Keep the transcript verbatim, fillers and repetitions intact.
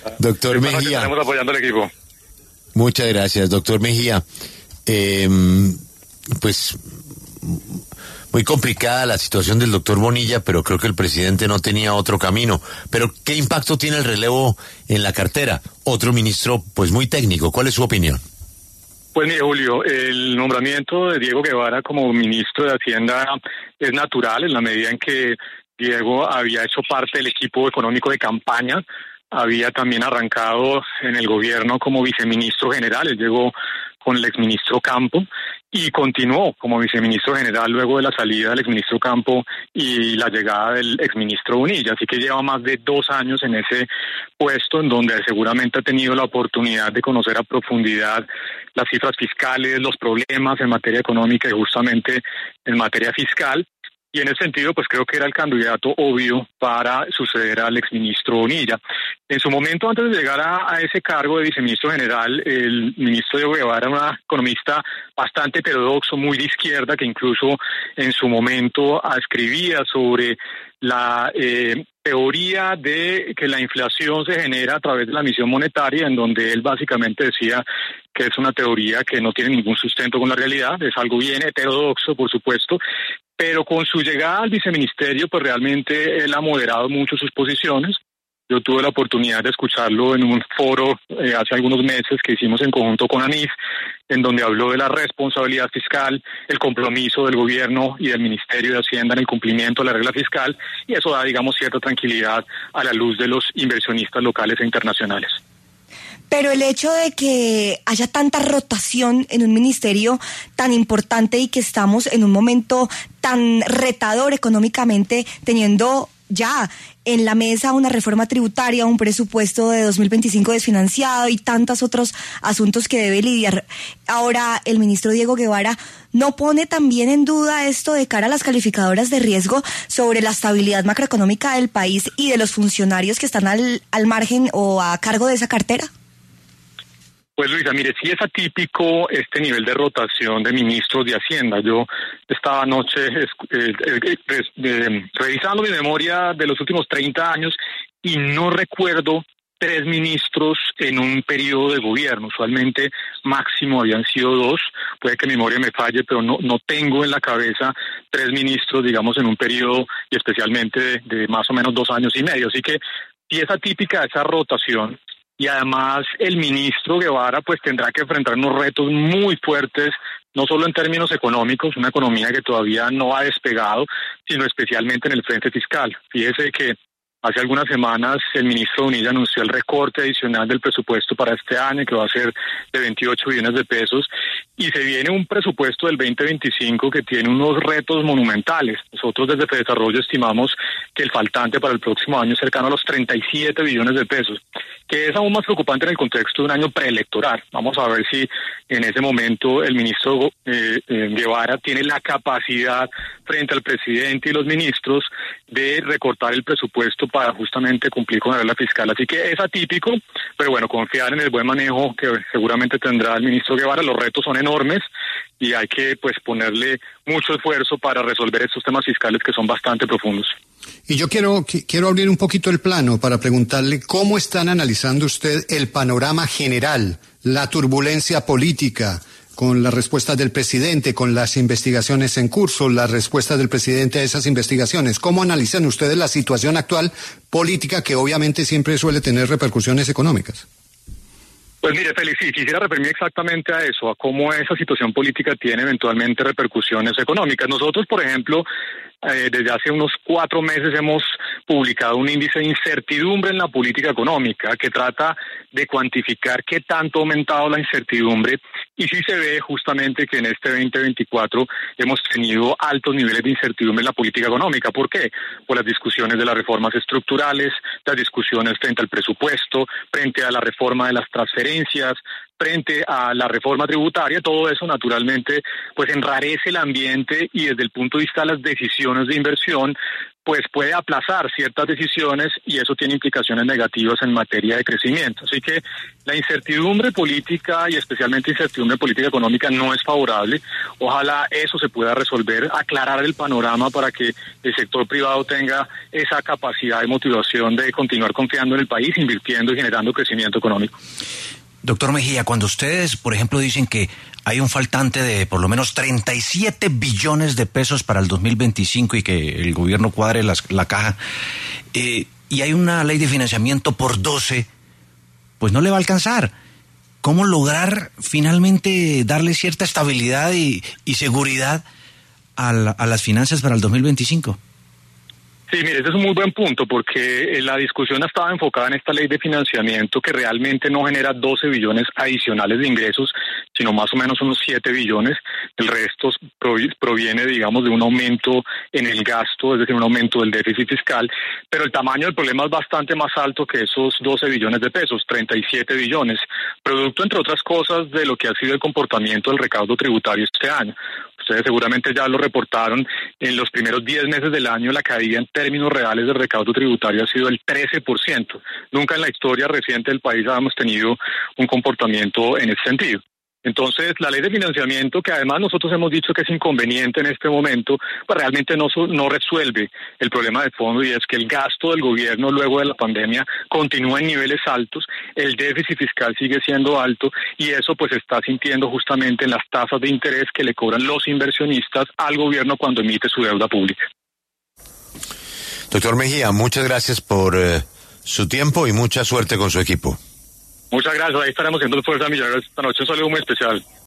Doctor Mejía. Estamos apoyando al equipo. Muchas gracias, doctor Mejía. Eh, pues muy complicada la situación del doctor Bonilla, pero creo que el presidente no tenía otro camino. Pero ¿qué impacto tiene el relevo en la cartera? Otro ministro, pues muy técnico. ¿Cuál es su opinión? Pues mire, Julio, el nombramiento de Diego Guevara como ministro de Hacienda es natural en la medida en que Diego había hecho parte del equipo económico de campaña, había también arrancado en el gobierno como viceministro general, él llegó con el exministro Campo y continuó como viceministro general luego de la salida del exministro Campo y la llegada del exministro Bonilla, así que lleva más de dos años en ese puesto en donde seguramente ha tenido la oportunidad de conocer a profundidad las cifras fiscales, los problemas en materia económica y justamente en materia fiscal. Y en ese sentido, pues creo que era el candidato obvio para suceder al exministro Bonilla. En su momento, antes de llegar a, a ese cargo de viceministro general, el ministro Diego Guevara era un economista bastante heterodoxo, muy de izquierda, que incluso en su momento escribía sobre la eh, teoría de que la inflación se genera a través de la emisión monetaria, en donde él básicamente decía que es una teoría que no tiene ningún sustento con la realidad, es algo bien heterodoxo, por supuesto, pero con su llegada al viceministerio, pues realmente él ha moderado mucho sus posiciones. Yo tuve la oportunidad de escucharlo en un foro eh, hace algunos meses que hicimos en conjunto con ANIF, en donde habló de la responsabilidad fiscal, el compromiso del gobierno y del Ministerio de Hacienda en el cumplimiento de la regla fiscal, y eso da, digamos, cierta tranquilidad a la luz de los inversionistas locales e internacionales. Pero el hecho de que haya tanta rotación en un ministerio tan importante y que estamos en un momento tan retador económicamente, teniendo ya en la mesa una reforma tributaria, un presupuesto de dos mil veinticinco desfinanciado y tantos otros asuntos que debe lidiar ahora el ministro Diego Guevara, ¿no pone también en duda esto de cara a las calificadoras de riesgo sobre la estabilidad macroeconómica del país y de los funcionarios que están al, al margen o a cargo de esa cartera? Pues Luisa, mire, sí es atípico este nivel de rotación de ministros de Hacienda. Yo estaba anoche eh, eh, eh, revisando mi memoria de los últimos treinta años y no recuerdo tres ministros en un periodo de gobierno. Usualmente máximo habían sido dos. Puede que mi memoria me falle, pero no, no tengo en la cabeza tres ministros, digamos, en un periodo y especialmente de, de más o menos dos años y medio. Así que sí es atípica esa rotación. Y además el ministro Guevara pues tendrá que enfrentar unos retos muy fuertes, no solo en términos económicos, una economía que todavía no ha despegado, sino especialmente en el frente fiscal. Fíjese que hace algunas semanas el ministro Bonilla anunció el recorte adicional del presupuesto para este año, que va a ser de veintiocho billones de pesos, y se viene un presupuesto del veinte veinticinco que tiene unos retos monumentales. Nosotros desde Fedesarrollo estimamos que el faltante para el próximo año es cercano a los treinta y siete billones de pesos, que es aún más preocupante en el contexto de un año preelectoral. Vamos a ver si en ese momento el ministro eh, eh, Guevara tiene la capacidad frente al presidente y los ministros de recortar el presupuesto para justamente cumplir con la regla fiscal. Así que es atípico, pero bueno, confiar en el buen manejo que seguramente tendrá el ministro Guevara. Los retos son enormes y hay que pues ponerle mucho esfuerzo para resolver estos temas fiscales que son bastante profundos. Y yo quiero quiero abrir un poquito el plano para preguntarle cómo están analizando usted el panorama general, la turbulencia política, con las respuestas del presidente, con las investigaciones en curso, las respuestas del presidente a esas investigaciones. ¿Cómo analizan ustedes la situación actual política que obviamente siempre suele tener repercusiones económicas? Pues mire, Félix, sí, quisiera referirme exactamente a eso, a cómo esa situación política tiene eventualmente repercusiones económicas. Nosotros, por ejemplo, eh, desde hace unos cuatro meses hemos publicado un índice de incertidumbre en la política económica que trata de cuantificar qué tanto ha aumentado la incertidumbre, y sí se ve justamente que en este veinte veinticuatro hemos tenido altos niveles de incertidumbre en la política económica. ¿Por qué? Por las discusiones de las reformas estructurales, las discusiones frente al presupuesto, frente a la reforma de las transferencias, frente a la reforma tributaria. Todo eso naturalmente pues enrarece el ambiente y desde el punto de vista de las decisiones de inversión pues puede aplazar ciertas decisiones y eso tiene implicaciones negativas en materia de crecimiento. Así que la incertidumbre política y especialmente incertidumbre política económica no es favorable. Ojalá eso se pueda resolver, aclarar el panorama para que el sector privado tenga esa capacidad y motivación de continuar confiando en el país, invirtiendo y generando crecimiento económico. Doctor Mejía, cuando ustedes, por ejemplo, dicen que hay un faltante de por lo menos treinta y siete billones de pesos para el dos mil veinticinco y que el gobierno cuadre las, la caja, eh, y hay una ley de financiamiento por doce, pues no le va a alcanzar. ¿Cómo lograr finalmente darle cierta estabilidad y, y seguridad a, la, a las finanzas para el dos mil veinticinco? Sí, mire, ese es un muy buen punto porque la discusión estaba enfocada en esta ley de financiamiento que realmente no genera doce billones adicionales de ingresos, sino más o menos unos siete billones. El resto proviene, digamos, de un aumento en el gasto, es decir, un aumento del déficit fiscal, pero el tamaño del problema es bastante más alto que esos doce billones de pesos, treinta y siete billones, producto, entre otras cosas, de lo que ha sido el comportamiento del recaudo tributario este año. Ustedes seguramente ya lo reportaron, en los primeros diez meses del año la caída en términos reales del recaudo tributario ha sido el trece por ciento. Nunca en la historia reciente del país habíamos tenido un comportamiento en ese sentido. Entonces, la ley de financiamiento, que además nosotros hemos dicho que es inconveniente en este momento, pues realmente no, no resuelve el problema de fondo, y es que el gasto del gobierno luego de la pandemia continúa en niveles altos, el déficit fiscal sigue siendo alto, y eso pues se está sintiendo justamente en las tasas de interés que le cobran los inversionistas al gobierno cuando emite su deuda pública. Doctor Mejía, muchas gracias por eh, su tiempo y mucha suerte con su equipo. Muchas gracias, ahí estaremos haciendo el Fuerza Millonarios esta noche, un saludo muy especial.